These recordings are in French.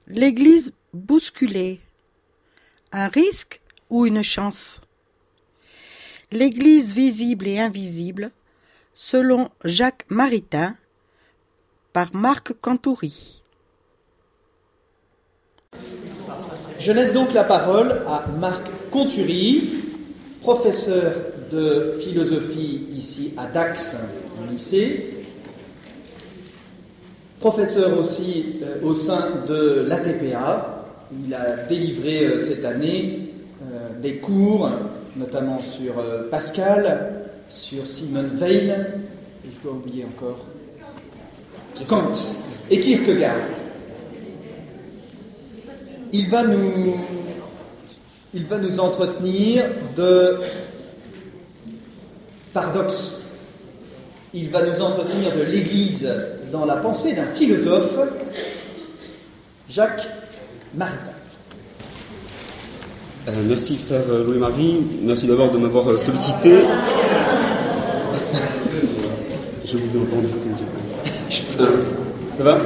L'Église bousculée, un risque ou une chance? L'Église visible et invisible, selon Jacques Maritain, par Marc Cantouri. Je laisse donc la parole à Marc Cantouri, professeur de philosophie ici à Dax, au lycée, professeur aussi au sein de l'ATPA. Il a délivré cette année des cours, notamment sur Pascal, sur Simone Weil, et je dois oublier encore Kant et Kierkegaard. Il va nous entretenir de paradoxes. Il va nous entretenir de l'Église dans la pensée d'un philosophe, Jacques Maritain. Merci frère Louis-Marie, merci d'abord de m'avoir sollicité. Je vous ai entendu comme Dieu. Ça va?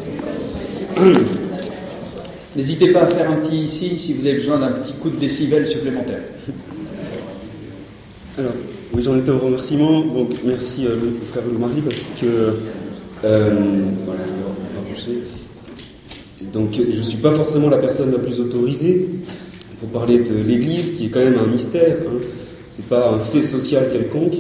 N'hésitez pas à faire un petit signe si vous avez besoin d'un petit coup de décibel supplémentaire. Alors, oui, j'en étais au remerciement. Donc, merci frère Louis-Marie parce que voilà, donc je ne suis pas forcément la personne la plus autorisée pour parler de l'Église, qui est quand même un mystère. Hein. C'est pas un fait social quelconque.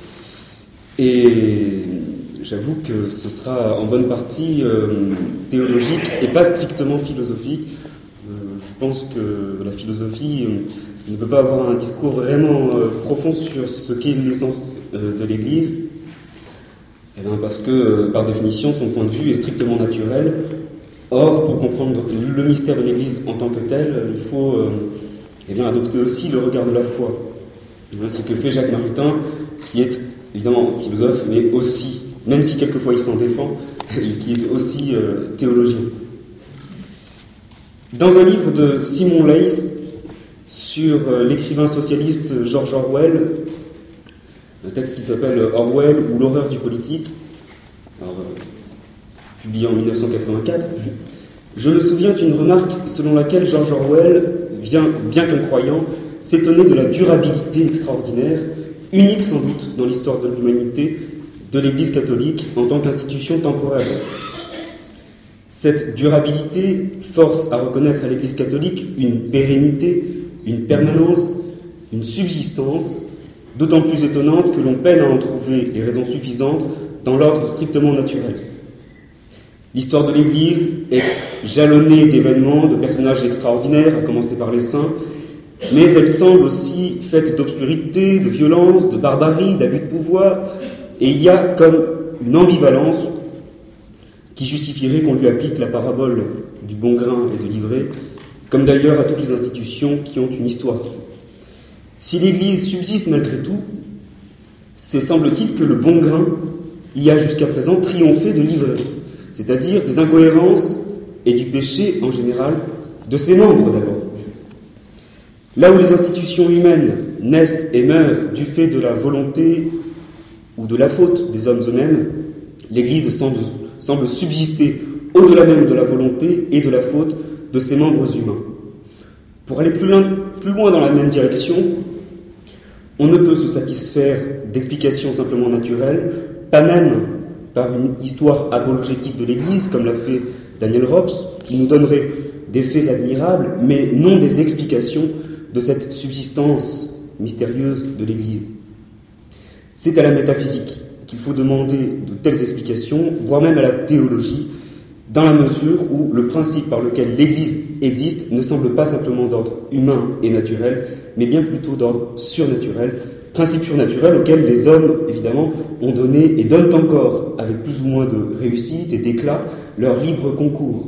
Et j'avoue que ce sera en bonne partie théologique et pas strictement philosophique. Je pense que la philosophie ne peut pas avoir un discours vraiment profond sur ce qu'est l'essence de l'Église. Eh bien parce que, par définition, son point de vue est strictement naturel. Or, pour comprendre le mystère de l'Église en tant que tel, il faut adopter aussi le regard de la foi. Ce que fait Jacques Maritain, qui est évidemment philosophe, mais aussi, même si quelquefois il s'en défend, qui est aussi théologien. Dans un livre de Simon Leys sur l'écrivain socialiste George Orwell, un texte qui s'appelle Orwell ou l'horreur du politique, publié en 1984, je me souviens d'une remarque selon laquelle George Orwell, bien qu'un croyant, s'étonnait de la durabilité extraordinaire, unique sans doute dans l'histoire de l'humanité, de l'Église catholique en tant qu'institution temporelle. Cette durabilité force à reconnaître à l'Église catholique une pérennité, une permanence, une subsistance, d'autant plus étonnante que l'on peine à en trouver les raisons suffisantes dans l'ordre strictement naturel. L'histoire de l'Église est jalonnée d'événements, de personnages extraordinaires, à commencer par les saints, mais elle semble aussi faite d'obscurité, de violence, de barbarie, d'abus de pouvoir, et il y a comme une ambivalence qui justifierait qu'on lui applique la parabole du bon grain et de l'ivraie, comme d'ailleurs à toutes les institutions qui ont une histoire. Si l'Église subsiste malgré tout, c'est semble-t-il que le bon grain y a jusqu'à présent triomphé de l'ivraie, c'est-à-dire des incohérences et du péché en général de ses membres d'abord. Là où les institutions humaines naissent et meurent du fait de la volonté ou de la faute des hommes eux-mêmes, l'Église semble subsister au-delà même de la volonté et de la faute de ses membres humains. Pour aller plus loin dans la même direction, on ne peut se satisfaire d'explications simplement naturelles, pas même par une histoire apologétique de l'Église, comme l'a fait Daniel Rops, qui nous donnerait des faits admirables, mais non des explications de cette subsistance mystérieuse de l'Église. C'est à la métaphysique qu'il faut demander de telles explications, voire même à la théologie, dans la mesure où le principe par lequel l'Église existe ne semble pas simplement d'ordre humain et naturel, mais bien plutôt d'ordre surnaturel, principe surnaturel auquel les hommes, évidemment, ont donné et donnent encore, avec plus ou moins de réussite et d'éclat, leur libre concours.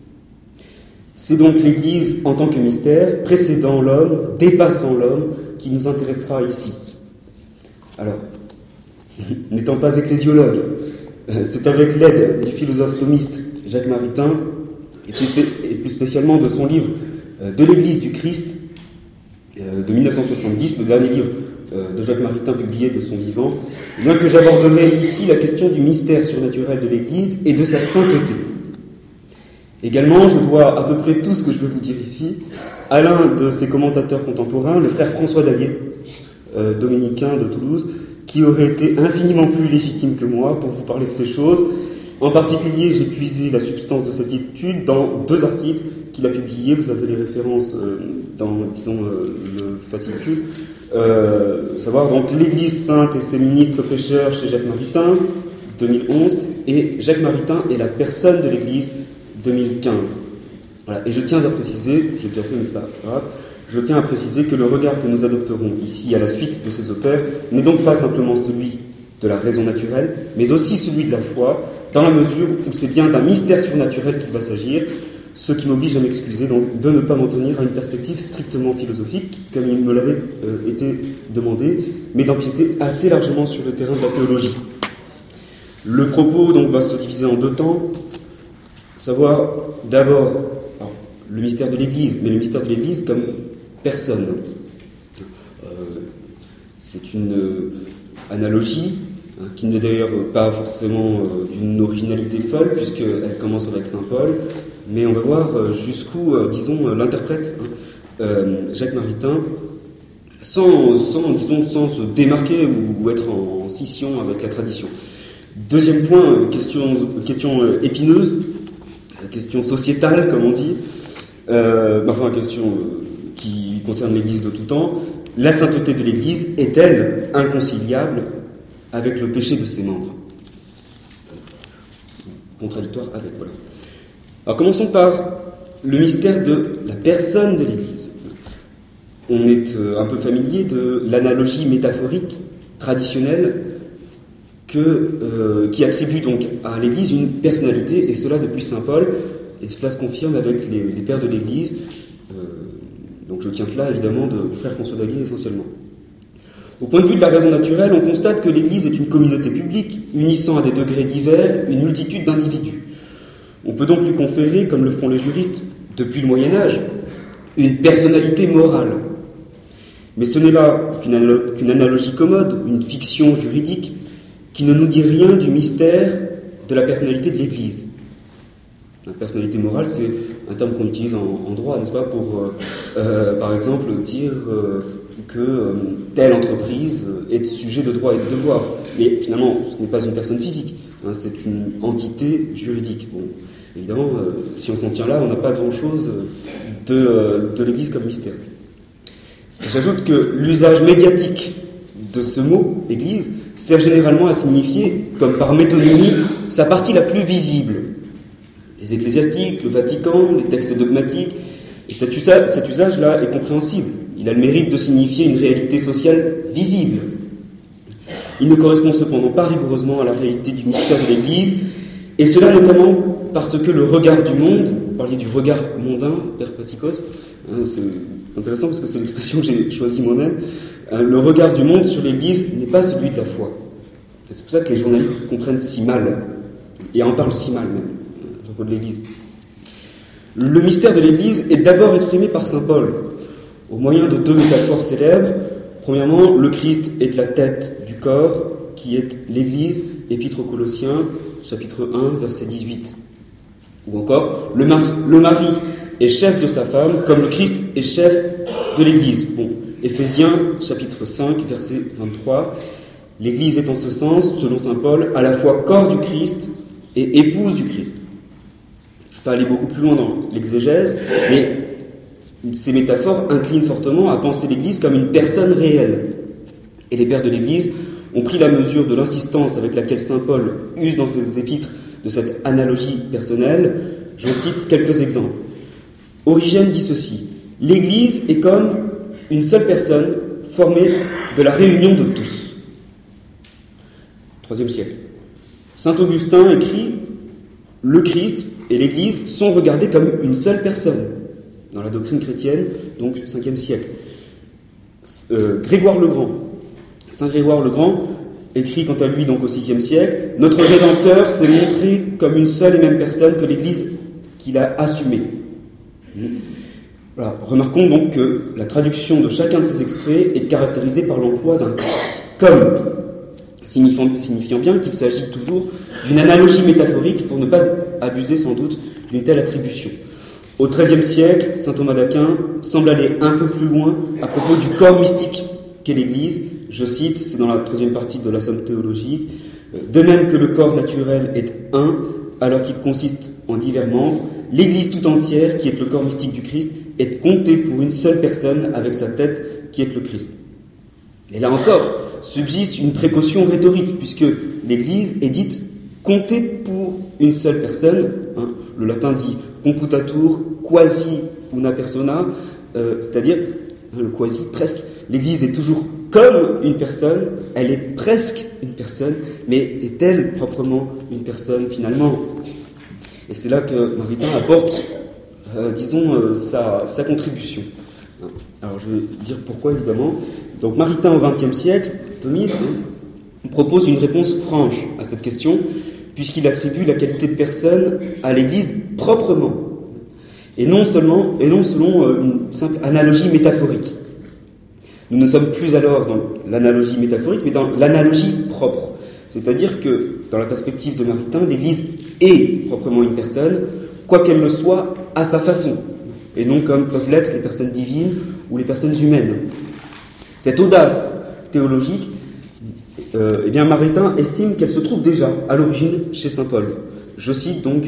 C'est donc l'Église en tant que mystère, précédant l'homme, dépassant l'homme, qui nous intéressera ici. Alors, n'étant pas ecclésiologue, c'est avec l'aide du philosophe thomiste Jacques Maritain, et plus spécialement de son livre De l'Église du Christ, de 1970, le dernier livre de Jacques Maritain publié de son vivant, bien que j'aborderai ici la question du mystère surnaturel de l'Église et de sa sainteté. Également, je dois à peu près tout ce que je veux vous dire ici à l'un de ses commentateurs contemporains, le frère François Daguet, dominicain de Toulouse, qui aurait été infiniment plus légitime que moi pour vous parler de ces choses. En particulier, j'ai puisé la substance de cette étude dans 2 articles qu'il a publiés. Vous avez les références dans, disons, le fascicule. Savoir donc l'Église sainte et ses ministres pécheurs chez Jacques Maritain, 2011, et Jacques Maritain et la personne de l'Église, 2015. Voilà. Et je tiens à préciser, j'ai déjà fait mais c'est pas grave, je tiens à préciser que le regard que nous adopterons ici à la suite de ces auteurs n'est donc pas simplement celui de la raison naturelle, mais aussi celui de la foi, dans la mesure où c'est bien d'un mystère surnaturel qu'il va s'agir, ce qui m'oblige à m'excuser donc de ne pas m'en tenir à une perspective strictement philosophique, comme il me l'avait été demandé, mais d'empiéter assez largement sur le terrain de la théologie. Le propos donc va se diviser en 2 temps, savoir d'abord le mystère de l'Église, mais le mystère de l'Église comme personne. C'est une analogie qui n'est d'ailleurs pas forcément d'une originalité folle, puisqu'elle commence avec saint Paul, mais on va voir jusqu'où, disons, l'interprète Jacques Maritain, sans se démarquer ou être en scission avec la tradition. Deuxième point, question épineuse, question sociétale, comme on dit, question qui concerne l'Église de tout temps. La sainteté de l'Église est-elle inconciliable avec le péché de ses membres? Contradictoire avec, voilà. Alors commençons par le mystère de la personne de l'Église. On est un peu familier de l'analogie métaphorique traditionnelle qui attribue donc à l'Église une personnalité, et cela depuis saint Paul, et cela se confirme avec les pères de l'Église. Donc je tiens cela évidemment du frère François Daguet essentiellement. Au point de vue de la raison naturelle, on constate que l'Église est une communauté publique, unissant à des degrés divers une multitude d'individus. On peut donc lui conférer, comme le font les juristes depuis le Moyen-Âge, une personnalité morale. Mais ce n'est là qu'une analogie commode, une fiction juridique, qui ne nous dit rien du mystère de la personnalité de l'Église. La personnalité morale, c'est un terme qu'on utilise en droit, n'est-ce pas, pour, par exemple, dire que telle entreprise est sujet de droits et de devoirs. Mais finalement, ce n'est pas une personne physique, c'est une entité juridique. Bon, évidemment, si on s'en tient là, on n'a pas grand-chose de l'Église comme mystère. J'ajoute que l'usage médiatique de ce mot, Église, sert généralement à signifier, comme par métonymie, sa partie la plus visible. Les ecclésiastiques, le Vatican, les textes dogmatiques, et cet usage-là est compréhensible. Il a le mérite de signifier une réalité sociale visible. Il ne correspond cependant pas rigoureusement à la réalité du mystère de l'Église, et cela notamment parce que le regard du monde, vous parliez du regard mondain, Père Passikos, c'est intéressant parce que c'est l'expression que j'ai choisie moi-même, le regard du monde sur l'Église n'est pas celui de la foi. C'est pour ça que les journalistes comprennent si mal, et en parlent si mal même, à propos de l'Église. Le mystère de l'Église est d'abord exprimé par saint Paul, au moyen de 2 métaphores célèbres. Premièrement, le Christ est la tête du corps, qui est l'Église, Épître aux Colossiens, chapitre 1, verset 18. Ou encore, le mari est chef de sa femme, comme le Christ est chef de l'Église. Bon, Éphésiens, chapitre 5, verset 23. L'Église est en ce sens, selon saint Paul, à la fois corps du Christ et épouse du Christ. Je peux aller beaucoup plus loin dans l'exégèse, mais ces métaphores inclinent fortement à penser l'Église comme une personne réelle. Et les pères de l'Église ont pris la mesure de l'insistance avec laquelle saint Paul use dans ses épîtres de cette analogie personnelle. J'en cite quelques exemples. Origène dit ceci: l'Église est comme une seule personne formée de la réunion de tous. IIIe siècle. Saint Augustin écrit: le Christ et l'Église sont regardés comme une seule personne dans la doctrine chrétienne, donc 5e siècle. Grégoire le Grand, Saint Grégoire le Grand écrit quant à lui donc au 6e siècle: notre Rédempteur s'est montré comme une seule et même personne que l'Église qu'il a assumée. Voilà. Remarquons donc que la traduction de chacun de ces extraits est caractérisée par l'emploi d'un comme, signifiant bien qu'il s'agit toujours d'une analogie métaphorique pour ne pas abuser sans doute d'une telle attribution. Au XIIIe siècle, saint Thomas d'Aquin semble aller un peu plus loin à propos du corps mystique qu'est l'Église. Je cite, c'est dans la troisième partie de la Somme théologique, « De même que le corps naturel est un, alors qu'il consiste en divers membres, l'Église tout entière, qui est le corps mystique du Christ, est comptée pour une seule personne avec sa tête, qui est le Christ. » Et là encore, subsiste une précaution rhétorique, puisque l'Église est dite comptée pour une seule personne. Le latin dit computatur quasi una persona, c'est-à-dire, le quasi, presque. L'Église est toujours comme une personne, elle est presque une personne, mais est-elle proprement une personne finalement ? Et c'est là que Maritain apporte, sa contribution. Alors je vais dire pourquoi évidemment. Donc Maritain au XXe siècle, thomiste, propose une réponse franche à cette question, puisqu'il attribue la qualité de personne à l'Église proprement, et non selon une simple analogie métaphorique. Nous ne sommes plus alors dans l'analogie métaphorique, mais dans l'analogie propre. C'est-à-dire que, dans la perspective de Maritain, l'Église est proprement une personne, quoi qu'elle le soit à sa façon, et non comme peuvent l'être les personnes divines ou les personnes humaines. Cette audace théologique, Maritain estime qu'elle se trouve déjà à l'origine chez saint Paul. Je cite donc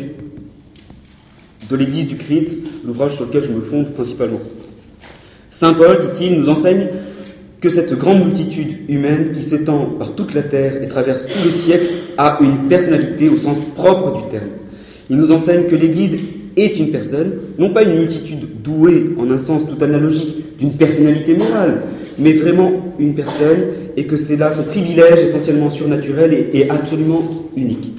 de l'Église du Christ, l'ouvrage sur lequel je me fonde principalement. Saint Paul, dit-il, nous enseigne que cette grande multitude humaine qui s'étend par toute la terre et traverse tous les siècles a une personnalité au sens propre du terme. Il nous enseigne que l'Église est une personne, non pas une multitude douée en un sens tout analogique d'une personnalité morale, mais vraiment une personne, et que c'est là son privilège essentiellement surnaturel et absolument unique.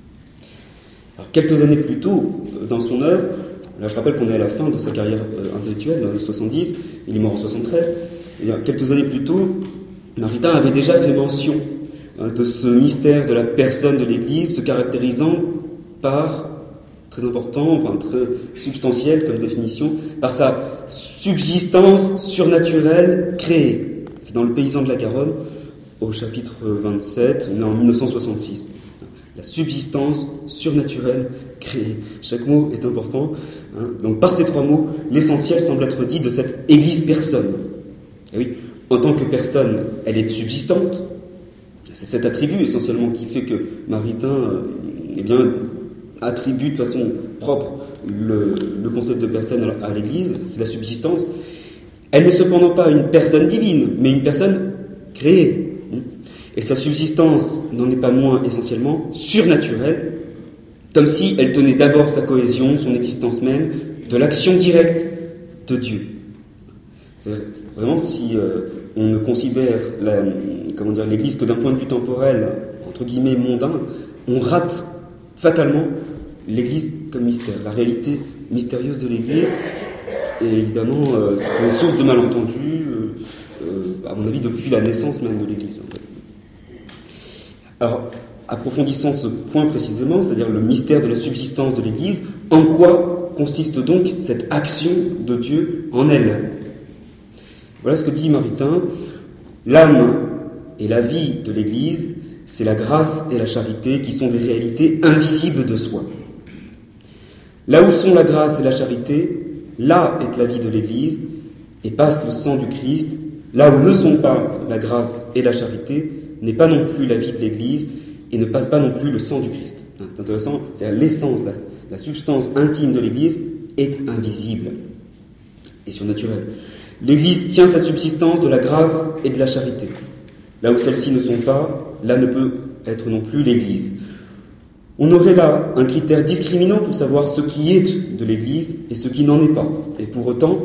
Alors, quelques années plus tôt, dans son œuvre, là je rappelle qu'on est à la fin de sa carrière intellectuelle, dans les 70, il est mort en 73, et bien, quelques années plus tôt, Maritain avait déjà fait mention de ce mystère de la personne de l'Église, se caractérisant par, très important, très substantiel comme définition, par sa subsistance surnaturelle créée. C'est dans Le Paysan de la Garonne, au chapitre 27, en 1966. La subsistance surnaturelle créée. Chaque mot est important. Donc par ces trois mots, l'essentiel semble être dit de cette Église personne. Et oui, en tant que personne, elle est subsistante. C'est cet attribut essentiellement qui fait que Maritain attribue de façon propre le concept de personne à l'Église, c'est la subsistance. Elle n'est cependant pas une personne divine, mais une personne créée. Et sa subsistance n'en est pas moins essentiellement surnaturelle, comme si elle tenait d'abord sa cohésion, son existence même, de l'action directe de Dieu. C'est-à-dire, vraiment, si on ne considère l'Église que d'un point de vue temporel, entre guillemets mondain, on rate fatalement l'Église comme mystère, la réalité mystérieuse de l'Église. Et évidemment, c'est source de malentendus, à mon avis, depuis la naissance même de l'Église. En fait. Alors, approfondissant ce point précisément, c'est-à-dire le mystère de la subsistance de l'Église, en quoi consiste donc cette action de Dieu en elle ? Voilà ce que dit Maritain. L'âme et la vie de l'Église, c'est la grâce et la charité qui sont des réalités invisibles de soi. Là où sont la grâce et la charité, là est la vie de l'Église, et passe le sang du Christ. Là où ne sont pas la grâce et la charité, n'est pas non plus la vie de l'Église, et ne passe pas non plus le sang du Christ. C'est intéressant, c'est-à-dire l'essence, la substance intime de l'Église est invisible et surnaturelle. L'Église tient sa subsistance de la grâce et de la charité. Là où celles-ci ne sont pas, là ne peut être non plus l'Église. On aurait là un critère discriminant pour savoir ce qui est de l'Église et ce qui n'en est pas. Et pour autant,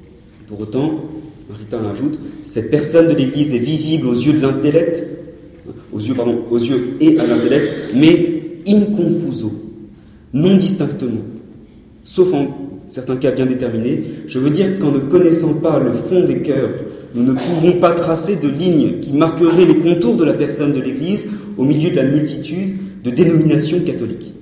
Maritain ajoute, cette personne de l'Église est visible aux yeux de l'intellect, aux yeux et à l'intellect, mais in confuso, non distinctement, sauf en certains cas bien déterminés. Je veux dire qu'en ne connaissant pas le fond des cœurs, nous ne pouvons pas tracer de lignes qui marqueraient les contours de la personne de l'Église au milieu de la multitude de dénominations catholiques.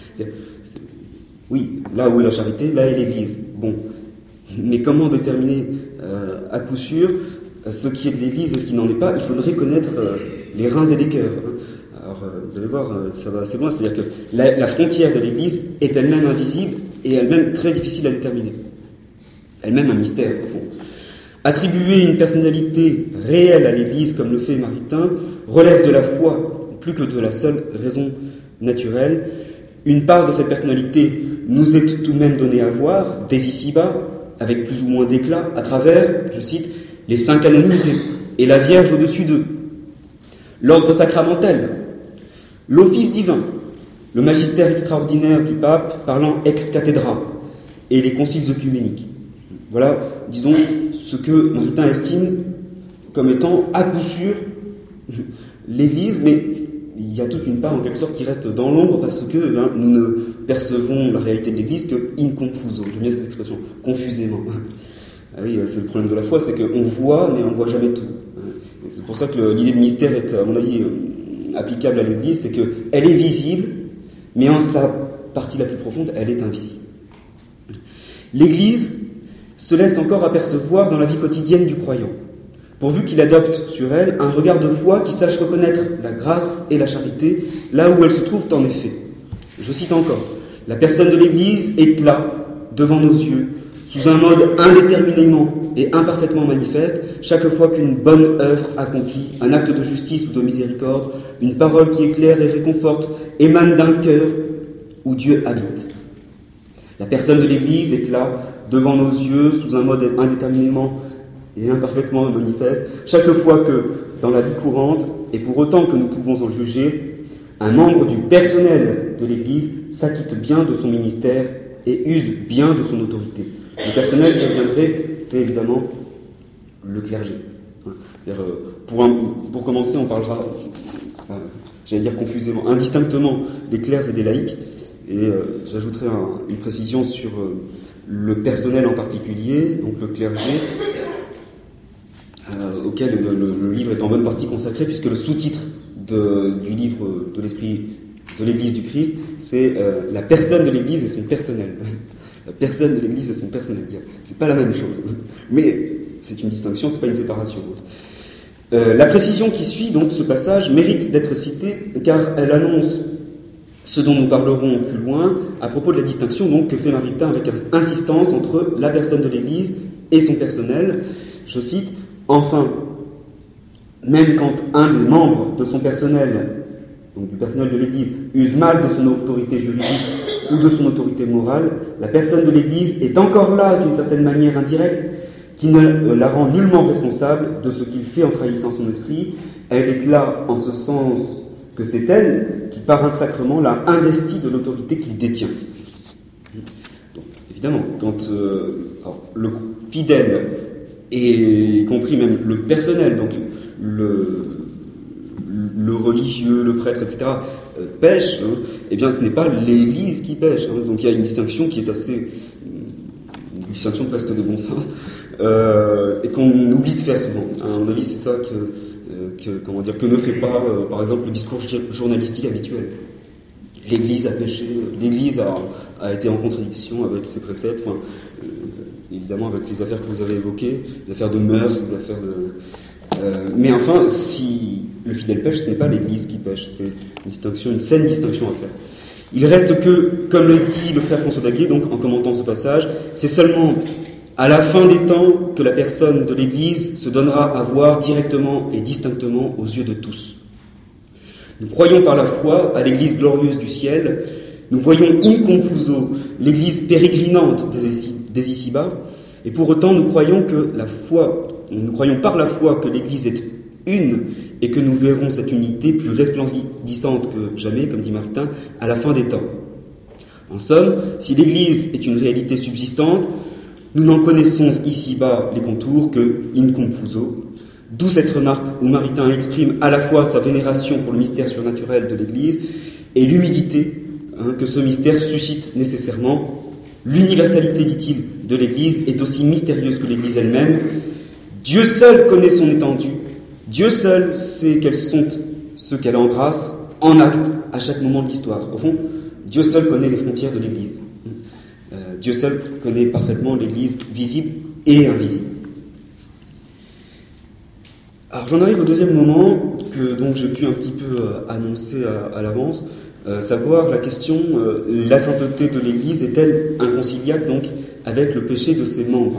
Oui, là où est la charité, là est l'Église. Bon, mais comment déterminer à coup sûr ce qui est de l'Église et ce qui n'en est pas ? Il faudrait connaître les reins et les cœurs. Alors, vous allez voir, ça va assez loin. C'est-à-dire que la frontière de l'Église est elle-même invisible et elle-même très difficile à déterminer. Elle-même un mystère, au fond. Attribuer une personnalité réelle à l'Église, comme le fait Maritain, relève de la foi, plus que de la seule raison naturelle. Une part de cette personnalité nous est tout de même donnée à voir, dès ici-bas, avec plus ou moins d'éclat, à travers, je cite, les saints canonisés et la Vierge au-dessus d'eux, l'ordre sacramentel, l'office divin, le magistère extraordinaire du pape parlant ex cathedra et les conciles œcuméniques. Voilà, disons, ce que Maritain estime comme étant à coup sûr l'Église, mais il y a toute une part en quelque sorte qui reste dans l'ombre parce que nous ne percevons la réalité de l'Église que in confuso. J'aime bien cette expression, confusément. Ah oui, c'est le problème de la foi, c'est qu'on voit, mais on ne voit jamais tout. C'est pour ça que l'idée de mystère est, à mon avis, applicable à l'Église, c'est qu'elle est visible, mais en sa partie la plus profonde, elle est invisible. L'Église se laisse encore apercevoir dans la vie quotidienne du croyant, pourvu qu'il adopte sur elle un regard de foi qui sache reconnaître la grâce et la charité là où elles se trouvent en effet. Je cite encore, « La personne de l'Église est là, devant nos yeux, sous un mode indéterminément et imparfaitement manifeste, chaque fois qu'une bonne œuvre accomplie, un acte de justice ou de miséricorde, une parole qui éclaire et réconforte, émane d'un cœur où Dieu habite. La personne de l'Église est là, devant nos yeux, sous un mode indéterminément et imparfaitement manifeste, chaque fois que, dans la vie courante, et pour autant que nous pouvons en juger, un membre du personnel de l'Église s'acquitte bien de son ministère et use bien de son autorité. Le personnel, j'y reviendrai, c'est évidemment le clergé. C'est-à-dire, pour commencer, on parlera, j'allais dire confusément, indistinctement des clercs et des laïcs, et j'ajouterai une précision sur le personnel en particulier, donc le clergé, auquel le livre est en bonne partie consacré, puisque le sous-titre du livre de l'Esprit de l'Église du Christ, c'est la personne de l'Église et son personnel. La personne de l'Église et son personnel. C'est pas la même chose. Mais c'est une distinction, c'est pas une séparation. La précision qui suit donc ce passage mérite d'être citée car elle annonce ce dont nous parlerons plus loin à propos de la distinction donc que fait Maritain avec insistance entre la personne de l'Église et son personnel. Je cite, « Enfin, même quand un des membres de son personnel, donc du personnel de l'Église, use mal de son autorité juridique ou de son autorité morale, la personne de l'Église est encore là d'une certaine manière indirecte, qui ne la rend nullement responsable de ce qu'il fait en trahissant son esprit. Elle est là en ce sens que c'est elle qui, par un sacrement, l'a investi de l'autorité qu'il détient. » Donc, évidemment, quand le fidèle, et y compris même le personnel, donc le religieux, le prêtre, etc., pêche, eh bien ce n'est pas l'Église qui pêche. Donc il y a une distinction qui est une distinction presque de bon sens, et qu'on oublie de faire souvent. À mon avis, c'est ça que ne fait pas, par exemple, le discours journalistique habituel. L'Église a péché, l'Église a été en contradiction avec ses préceptes, évidemment avec les affaires que vous avez évoquées, les affaires de mœurs, les affaires de... mais enfin, si le fidèle pêche, ce n'est pas l'Église qui pêche, c'est une saine distinction à faire. Il reste que, comme le dit le frère François Daguet, donc en commentant ce passage, c'est seulement à la fin des temps que la personne de l'Église se donnera à voir directement et distinctement aux yeux de tous. Nous croyons par la foi à l'Église glorieuse du ciel, nous voyons in confuso l'Église pérégrinante des ici-bas, et pour autant nous croyons par la foi que l'Église est une, et que nous verrons cette unité plus resplendissante que jamais, comme dit Maritain, à la fin des temps. En somme, si l'Église est une réalité subsistante, nous n'en connaissons ici-bas les contours que in confuso, d'où cette remarque où Maritain exprime à la fois sa vénération pour le mystère surnaturel de l'Église et l'humilité que ce mystère suscite nécessairement. L'universalité, dit-il, de l'Église est aussi mystérieuse que l'Église elle-même. Dieu seul connaît son étendue. Dieu seul sait quels sont ceux qu'elle embrasse en acte à chaque moment de l'histoire. Au fond, Dieu seul connaît les frontières de l'Église. Dieu seul connaît parfaitement l'Église visible et invisible. Alors j'en arrive au deuxième moment que donc j'ai pu un petit peu annoncer à l'avance. savoir la question, la sainteté de l'Église est-elle inconciliable donc avec le péché de ses membres?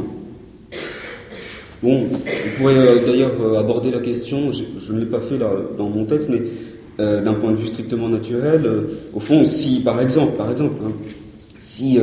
Bon, on pourrait d'ailleurs aborder la question, je ne l'ai pas fait là dans mon texte, mais d'un point de vue strictement naturel, au fond, si par exemple, si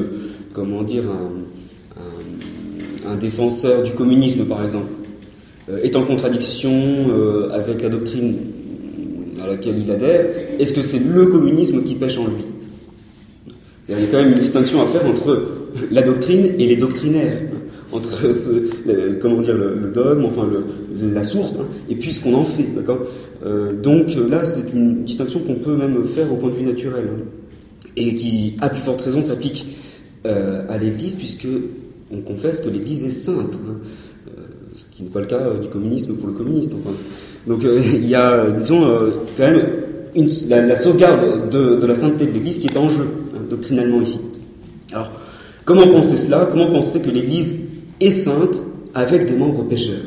un défenseur du communisme, par exemple, est en contradiction avec la doctrine à laquelle il adhère, est-ce que c'est le communisme qui pêche en lui? Il y a quand même une distinction à faire entre la doctrine et les doctrinaires, entre le dogme, enfin la source, et puis ce qu'on en fait, d'accord? Donc là, c'est une distinction qu'on peut même faire au point de vue naturel, et qui, à plus forte raison, s'applique à l'Église, puisque on confesse que l'Église est sainte, ce qui n'est pas le cas du communisme pour le communiste. Enfin. Donc il y a, disons, quand même la sauvegarde de la sainteté de l'Église qui est en jeu, doctrinalement ici. Alors, comment penser cela? Comment penser que l'Église est sainte avec des membres pécheurs?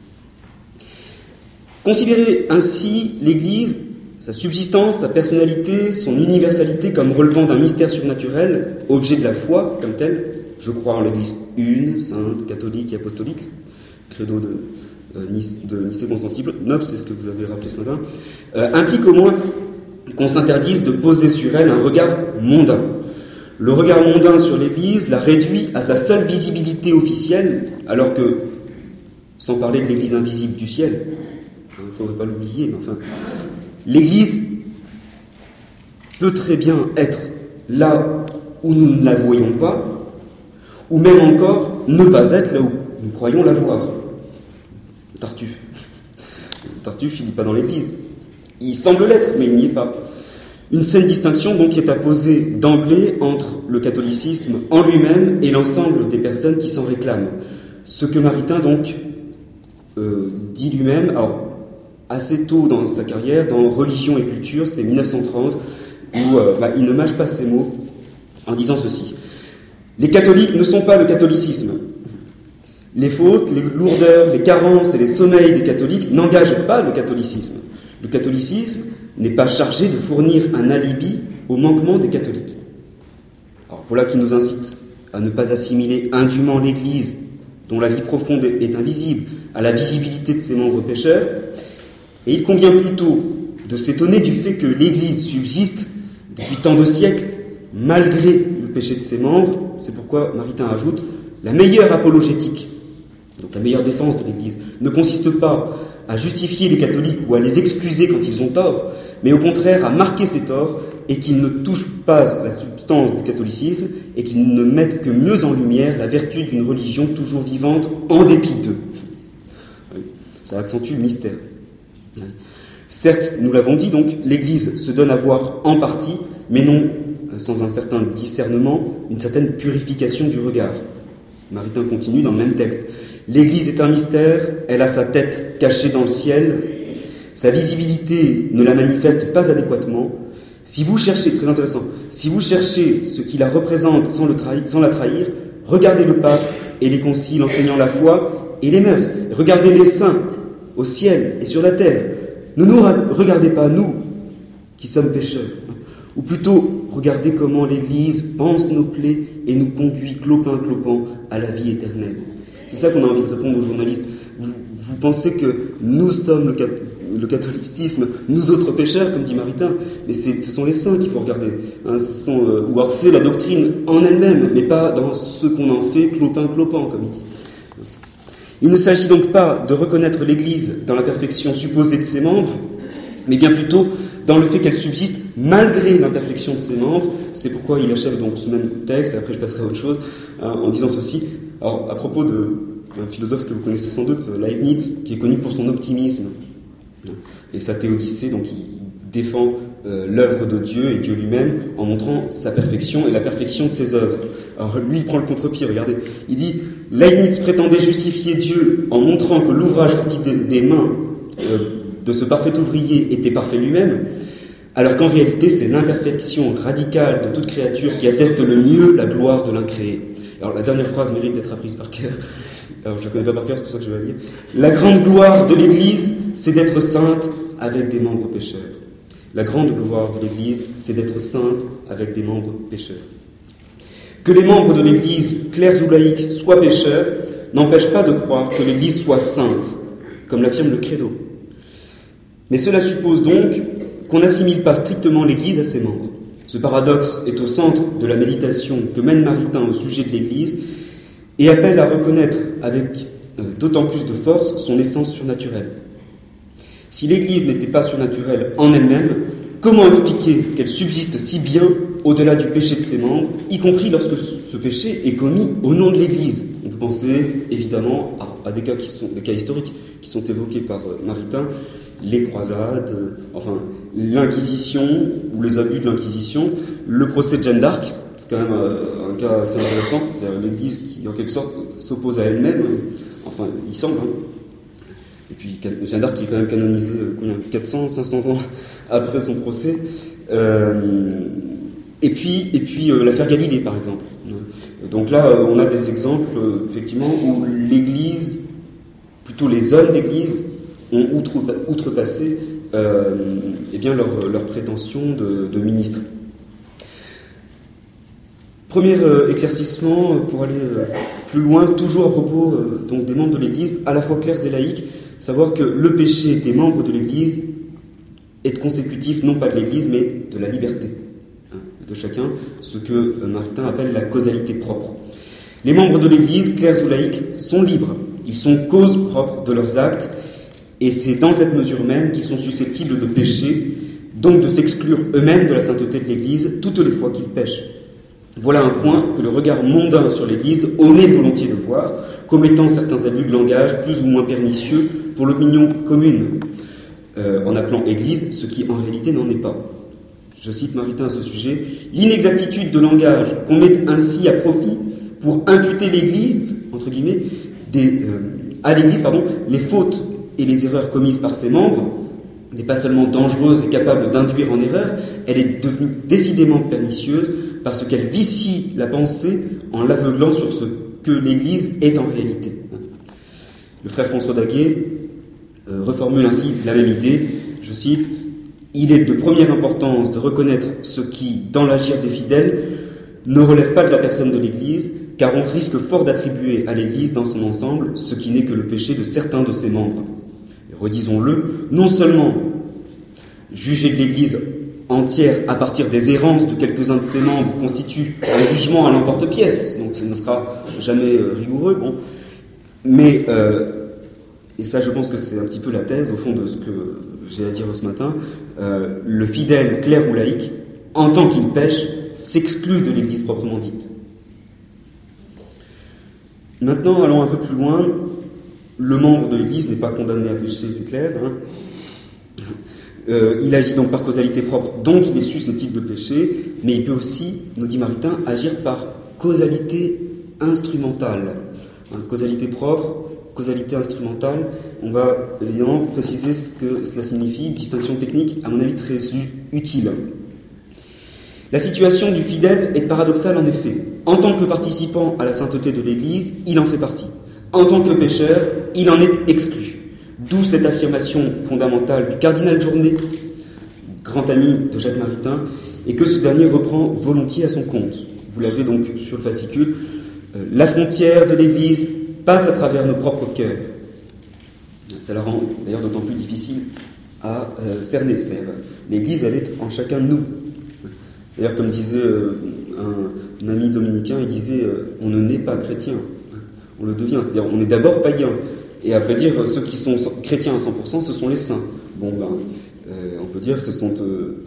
Considérer ainsi l'Église, sa subsistance, sa personnalité, son universalité comme relevant d'un mystère surnaturel, objet de la foi comme tel, je crois en l'Église une, sainte, catholique et apostolique, credo de Nicée-Constantinople, c'est ce que vous avez rappelé ce matin, implique au moins qu'on s'interdise de poser sur elle un regard mondain. Le regard mondain sur l'Église la réduit à sa seule visibilité officielle, alors que, sans parler de l'Église invisible du ciel, il ne faudrait pas l'oublier, mais enfin, l'Église peut très bien être là où nous ne la voyons pas, ou même encore ne pas être là où nous croyons la voir. Le Tartuffe, il n'est pas dans l'Église. Il semble l'être, mais il n'y est pas. Une saine distinction donc est à poser d'emblée entre le catholicisme en lui-même et l'ensemble des personnes qui s'en réclament. Ce que Maritain donc dit lui-même, alors assez tôt dans sa carrière, dans Religion et culture, c'est 1930, où il ne mâche pas ses mots en disant ceci. Les catholiques ne sont pas le catholicisme. Les fautes, les lourdeurs, les carences et les sommeils des catholiques n'engagent pas le catholicisme. Le catholicisme n'est pas chargé de fournir un alibi au manquement des catholiques. Alors voilà qui nous incite à ne pas assimiler indûment l'Église, dont la vie profonde est invisible, à la visibilité de ses membres pécheurs, et il convient plutôt de s'étonner du fait que l'Église subsiste depuis tant de siècles, malgré le péché de ses membres. C'est pourquoi Maritain ajoute la meilleure apologétique, donc la meilleure défense de l'Église, ne consiste pas à justifier les catholiques ou à les excuser quand ils ont tort, mais au contraire à marquer ces torts et qu'ils ne touchent pas la substance du catholicisme et qu'ils ne mettent que mieux en lumière la vertu d'une religion toujours vivante en dépit d'eux. Ça accentue le mystère. Certes, nous l'avons dit, donc, l'Église se donne à voir en partie, mais non sans un certain discernement, une certaine purification du regard. Maritain continue dans le même texte. L'Église est un mystère, elle a sa tête cachée dans le ciel, sa visibilité ne la manifeste pas adéquatement. Si vous cherchez, très intéressant, si vous cherchez ce qui la représente sans la trahir, regardez le pape et les conciles enseignant la foi et les mœurs. Regardez les saints au ciel et sur la terre. Ne nous regardez pas, nous, qui sommes pécheurs. Ou plutôt, regardez comment l'Église pense nos plaies et nous conduit clopin-clopant à la vie éternelle. C'est ça qu'on a envie de répondre aux journalistes. Vous pensez que nous sommes le catholicisme, nous autres pécheurs, comme dit Maritain, mais ce sont les saints qu'il faut regarder. Ou alors c'est la doctrine en elle-même, mais pas dans ce qu'on en fait clopin-clopant, comme il dit. Il ne s'agit donc pas de reconnaître l'Église dans la perfection supposée de ses membres, mais bien plutôt dans le fait qu'elle subsiste malgré l'imperfection de ses membres. C'est pourquoi il achève donc ce même texte, et après je passerai à autre chose, en disant ceci. Alors, à propos d'un philosophe que vous connaissez sans doute, Leibniz, qui est connu pour son optimisme et sa théodicée, donc il défend l'œuvre de Dieu et Dieu lui-même en montrant sa perfection et la perfection de ses œuvres. Alors lui, il prend le contre-pied, regardez. Il dit « Leibniz prétendait justifier Dieu en montrant que l'ouvrage sorti des mains de ce parfait ouvrier était parfait lui-même, alors qu'en réalité, c'est l'imperfection radicale de toute créature qui atteste le mieux la gloire de l'incréé. » Alors la dernière phrase mérite d'être apprise par cœur. Alors je ne la connais pas par cœur, c'est pour ça que je vais la lire. « La grande gloire de l'Église, c'est d'être sainte avec des membres pécheurs. La grande gloire de l'Église, c'est d'être sainte avec des membres pécheurs. Que les membres de l'Église, clercs ou laïcs, soient pécheurs, n'empêche pas de croire que l'Église soit sainte, comme l'affirme le Credo. Mais cela suppose donc qu'on n'assimile pas strictement l'Église à ses membres. Ce paradoxe est au centre de la méditation que mène Maritain au sujet de l'Église et appelle à reconnaître avec d'autant plus de force son essence surnaturelle. Si l'Église n'était pas surnaturelle en elle-même, comment expliquer qu'elle subsiste si bien au-delà du péché de ses membres, y compris lorsque ce péché est commis au nom de l'Église? On peut penser évidemment à des cas historiques qui sont évoqués par Maritain, les croisades, l'Inquisition ou les abus de l'Inquisition, le procès de Jeanne d'Arc, c'est quand même un cas assez intéressant, c'est-à-dire l'Église qui en quelque sorte s'oppose à elle-même, enfin il semble, hein. Et puis Jeanne d'Arc qui est quand même canonisée 400, 500 ans après son procès, et puis l'affaire Galilée par exemple. Donc là on a des exemples effectivement où l'Église, plutôt les hommes d'Église, ont outrepassé leur prétention de ministre. Premier éclaircissement pour aller plus loin, toujours à propos donc des membres de l'Église, à la fois clercs et laïcs, savoir que le péché des membres de l'Église est consécutif non pas de l'Église mais de la liberté de chacun, ce que Maritain appelle la causalité propre. Les membres de l'Église, clercs ou laïcs, sont libres, ils sont cause propre de leurs actes. Et c'est dans cette mesure même qu'ils sont susceptibles de pécher, donc de s'exclure eux-mêmes de la sainteté de l'Église toutes les fois qu'ils pêchent. Voilà un point que le regard mondain sur l'Église omet volontiers de voir, commettant certains abus de langage plus ou moins pernicieux pour l'opinion commune, en appelant Église ce qui en réalité n'en est pas. Je cite Maritain à ce sujet, « L'inexactitude de langage qu'on met ainsi à profit pour imputer l'Église, entre guillemets, à l'Église, les fautes et les erreurs commises par ses membres n'est pas seulement dangereuse et capable d'induire en erreur, elle est devenue décidément pernicieuse parce qu'elle vicie la pensée en l'aveuglant sur ce que l'Église est en réalité. » Le frère François Daguet reformule ainsi la même idée, je cite, « Il est de première importance de reconnaître ce qui, dans l'agir des fidèles, ne relève pas de la personne de l'Église, car on risque fort d'attribuer à l'Église dans son ensemble ce qui n'est que le péché de certains de ses membres. Redisons-le, non seulement juger de l'Église entière à partir des errances de quelques-uns de ses membres constitue un jugement à l'emporte-pièce, donc ce ne sera jamais rigoureux, mais, et ça je pense que c'est un petit peu la thèse au fond de ce que j'ai à dire ce matin, le fidèle, clerc ou laïque, en tant qu'il pêche, s'exclut de l'Église proprement dite. Maintenant, allons un peu plus loin. Le membre de l'Église n'est pas condamné à pécher, c'est clair. Il agit donc par causalité propre, donc il est susceptible de pécher, mais il peut aussi, nous dit Maritain, agir par causalité instrumentale. Causalité propre, causalité instrumentale, on va évidemment préciser ce que cela signifie, distinction technique, à mon avis, très utile. La situation du fidèle est paradoxale en effet. En tant que participant à la sainteté de l'Église, il en fait partie. En tant que pécheur, il en est exclu. D'où cette affirmation fondamentale du cardinal Journet, grand ami de Jacques Maritain, et que ce dernier reprend volontiers à son compte. Vous l'avez donc sur le fascicule. La frontière de l'Église passe à travers nos propres cœurs. Ça la rend d'ailleurs d'autant plus difficile à cerner. C'est-à-dire, l'Église, elle est en chacun de nous. D'ailleurs, comme disait un ami dominicain, il disait on ne naît pas chrétien, on le devient. C'est-à-dire, on est d'abord païen. Et à vrai dire, ceux qui sont chrétiens à 100%, ce sont les saints. On peut dire que ce sont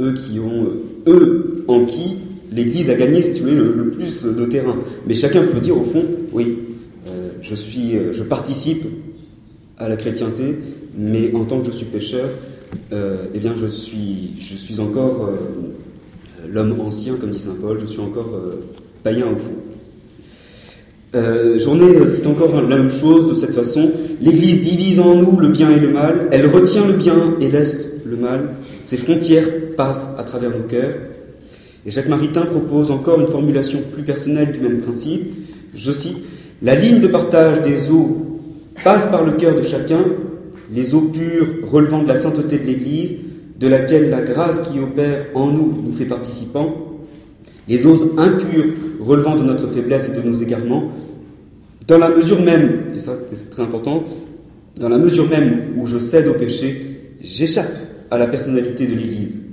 eux en qui l'Église a gagné, si vous voulez, le plus de terrain. Mais chacun peut dire au fond, oui, je participe à la chrétienté, mais en tant que je suis pécheur, je suis encore l'homme ancien, comme dit saint Paul, je suis encore païen au fond. Journet dit encore la même chose de cette façon. L'Église divise en nous le bien et le mal, elle retient le bien et laisse le mal, ses frontières passent à travers nos cœurs. Et Jacques Maritain propose encore une formulation plus personnelle du même principe. Je cite, « La ligne de partage des eaux passe par le cœur de chacun, les eaux pures relevant de la sainteté de l'Église, de laquelle la grâce qui opère en nous fait participants, les oses impures relevant de notre faiblesse et de nos égarements, dans la mesure même, et ça c'est très important, dans la mesure même où je cède au péché, j'échappe à la personnalité de l'Église.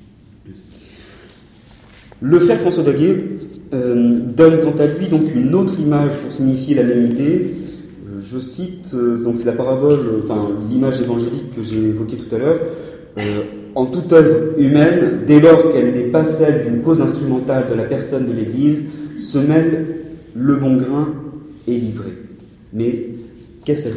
Le frère François Daguet donne quant à lui donc une autre image pour signifier la même idée. Je cite, donc c'est la parabole, l'image évangélique que j'ai évoquée tout à l'heure. En toute œuvre humaine, dès lors qu'elle n'est pas celle d'une cause instrumentale de la personne de l'Église, se mêle le bon grain et l'ivrée. Mais qu'est-ce à dire ?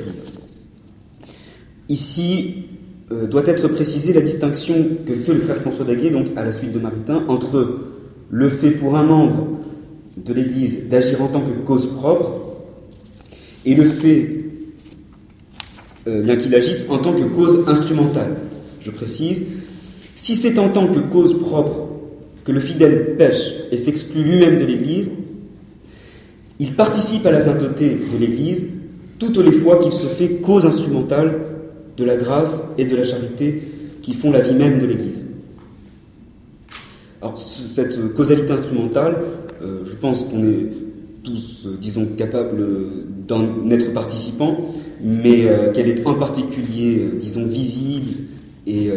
Ici doit être précisée la distinction que fait le frère François Daguet, donc à la suite de Maritain, entre le fait pour un membre de l'Église d'agir en tant que cause propre et le fait bien qu'il agisse en tant que cause instrumentale. Je précise, si c'est en tant que cause propre que le fidèle pêche et s'exclut lui-même de l'Église, il participe à la sainteté de l'Église toutes les fois qu'il se fait cause instrumentale de la grâce et de la charité qui font la vie même de l'Église. Alors, cette causalité instrumentale, je pense qu'on est tous, capables d'en être participants, mais qu'elle est en particulier, visible et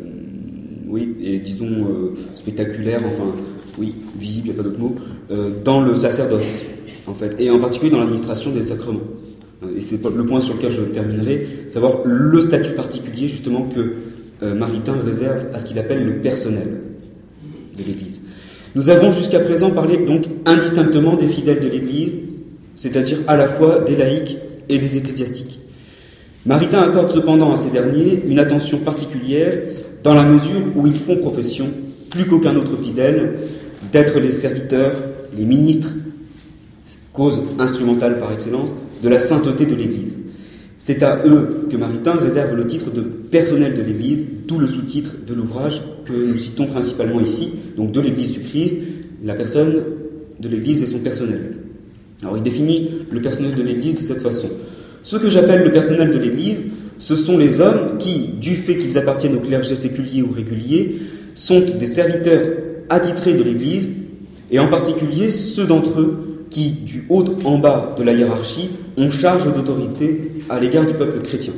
spectaculaire, visible, il n'y a pas d'autre mot, dans le sacerdoce, en fait, et en particulier dans l'administration des sacrements. Et c'est le point sur lequel je terminerai, savoir le statut particulier, justement, que Maritain réserve à ce qu'il appelle le personnel de l'Église. Nous avons jusqu'à présent parlé donc indistinctement des fidèles de l'Église, c'est-à-dire à la fois des laïcs et des ecclésiastiques. Maritain accorde cependant à ces derniers une attention particulière dans la mesure où ils font profession, plus qu'aucun autre fidèle, d'être les serviteurs, les ministres, cause instrumentale par excellence, de la sainteté de l'Église. C'est à eux que Maritain réserve le titre de personnel de l'Église, d'où le sous-titre de l'ouvrage que nous citons principalement ici, donc de l'Église du Christ, la personne de l'Église et son personnel. Alors il définit le personnel de l'Église de cette façon. Ce que j'appelle le personnel de l'Église, ce sont les hommes qui, du fait qu'ils appartiennent au clergé séculier ou régulier, sont des serviteurs attitrés de l'Église, et en particulier ceux d'entre eux qui, du haut en bas de la hiérarchie, ont charge d'autorité à l'égard du peuple chrétien.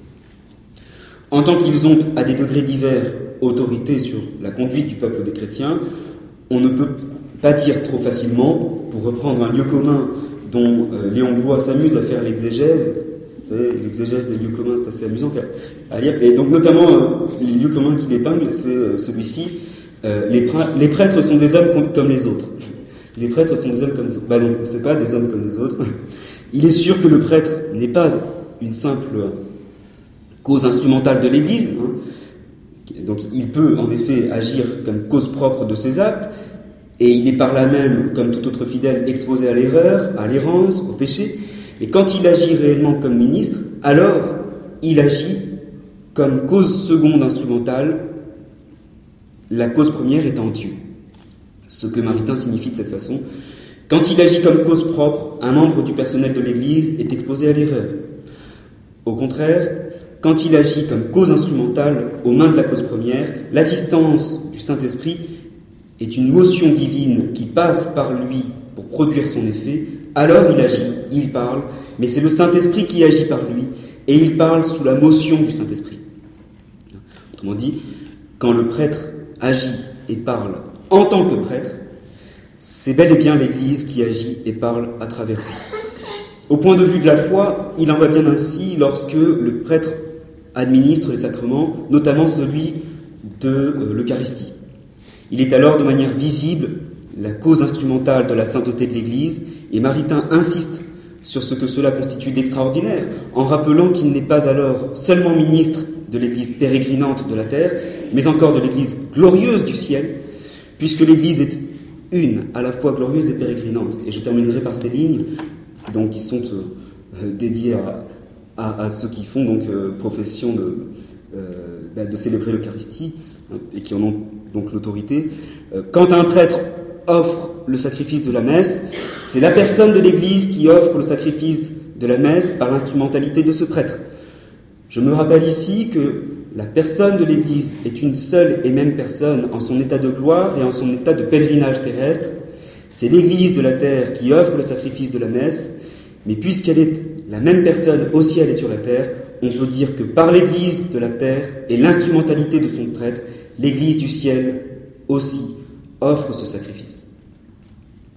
En tant qu'ils ont, à des degrés divers, autorité sur la conduite du peuple des chrétiens, on ne peut pas dire trop facilement, pour reprendre un lieu commun dont Léon Blois s'amuse à faire l'exégèse. Vous savez, l'exégèse des lieux communs, c'est assez amusant à lire. Et donc, notamment, les lieux communs qu'il épingle, c'est celui-ci. Les prêtres sont des hommes comme les autres. Les prêtres sont des hommes comme les autres. Non, c'est pas des hommes comme les autres. Il est sûr que le prêtre n'est pas une simple cause instrumentale de l'Église. Donc, il peut, en effet, agir comme cause propre de ses actes. Et il est par là même, comme tout autre fidèle, exposé à l'erreur, à l'errance, au péché. Et quand il agit réellement comme ministre, alors il agit comme cause seconde instrumentale, la cause première étant Dieu. Ce que Maritain signifie de cette façon. Quand il agit comme cause propre, un membre du personnel de l'Église est exposé à l'erreur. Au contraire, quand il agit comme cause instrumentale aux mains de la cause première, l'assistance du Saint-Esprit est une motion divine qui passe par lui pour produire son effet. Alors il agit, il parle, mais c'est le Saint-Esprit qui agit par lui, et il parle sous la motion du Saint-Esprit. Autrement dit, quand le prêtre agit et parle en tant que prêtre, c'est bel et bien l'Église qui agit et parle à travers lui. Au point de vue de la foi, il en va bien ainsi lorsque le prêtre administre les sacrements, notamment celui de l'Eucharistie. Il est alors de manière visible la cause instrumentale de la sainteté de l'Église, et Maritain insiste sur ce que cela constitue d'extraordinaire, en rappelant qu'il n'est pas alors seulement ministre de l'Église pérégrinante de la terre, mais encore de l'Église glorieuse du ciel, puisque l'Église est une, à la fois glorieuse et pérégrinante. Et je terminerai par ces lignes, donc, qui sont dédiées à ceux qui font donc profession de célébrer l'Eucharistie, et qui en ont donc l'autorité. Quand un prêtre offre le sacrifice de la messe, c'est la personne de l'Église qui offre le sacrifice de la messe par l'instrumentalité de ce prêtre. Je me rappelle ici que la personne de l'Église est une seule et même personne en son état de gloire et en son état de pèlerinage terrestre. C'est l'Église de la terre qui offre le sacrifice de la messe, mais puisqu'elle est la même personne au ciel et sur la terre, on peut dire que par l'Église de la terre et l'instrumentalité de son prêtre, l'Église du ciel aussi offre ce sacrifice.